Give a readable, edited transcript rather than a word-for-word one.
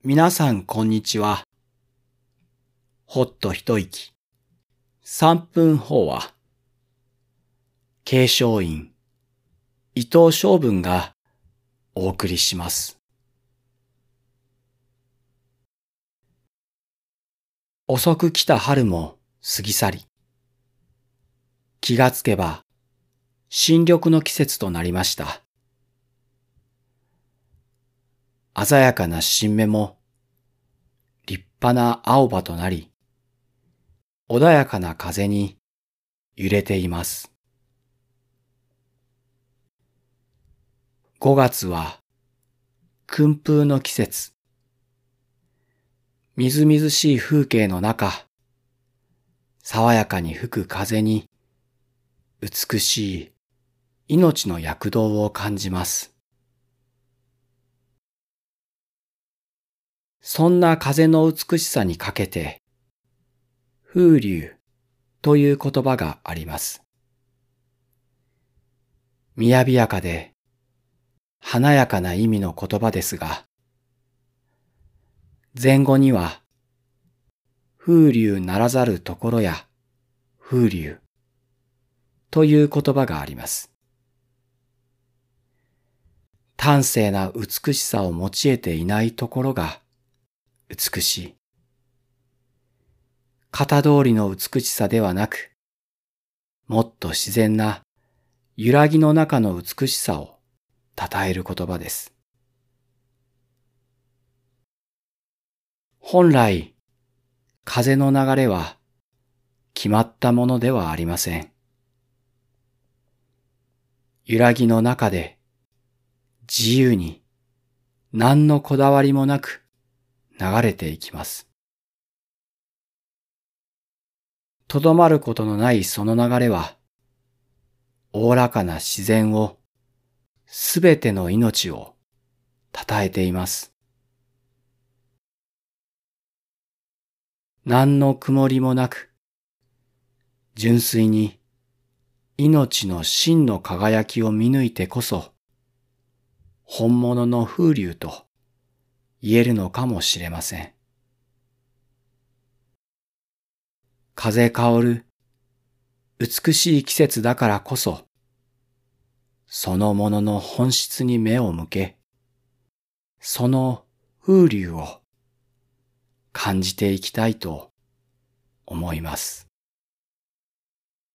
皆さんこんにちは。ほっと一息、3分法話。継承院、伊藤昌文がお送りします。遅く来た春も過ぎ去り、気がつけば新緑の季節となりました。鮮やかな新芽も立派な青葉となり、穏やかな風に揺れています。5月は薫風の季節。みずみずしい風景の中、爽やかに吹く風に美しい命の躍動を感じます。そんな風の美しさにかけて、風流という言葉があります。雅やかで華やかな意味の言葉ですが、前後には風流ならざるところや風流という言葉があります。端正な美しさを持ち得ていないところが美しい。型通りの美しさではなく、もっと自然な揺らぎの中の美しさを称える言葉です。本来、風の流れは決まったものではありません。揺らぎの中で自由に何のこだわりもなく流れていきます。とどまることのないその流れは、おおらかな自然を、すべての命を称えています。何の曇りもなく、純粋に命の真の輝きを見抜いてこそ、本物の風流と言えるのかもしれません。風香る美しい季節だからこそ、そのものの本質に目を向け、その風流を感じていきたいと思います。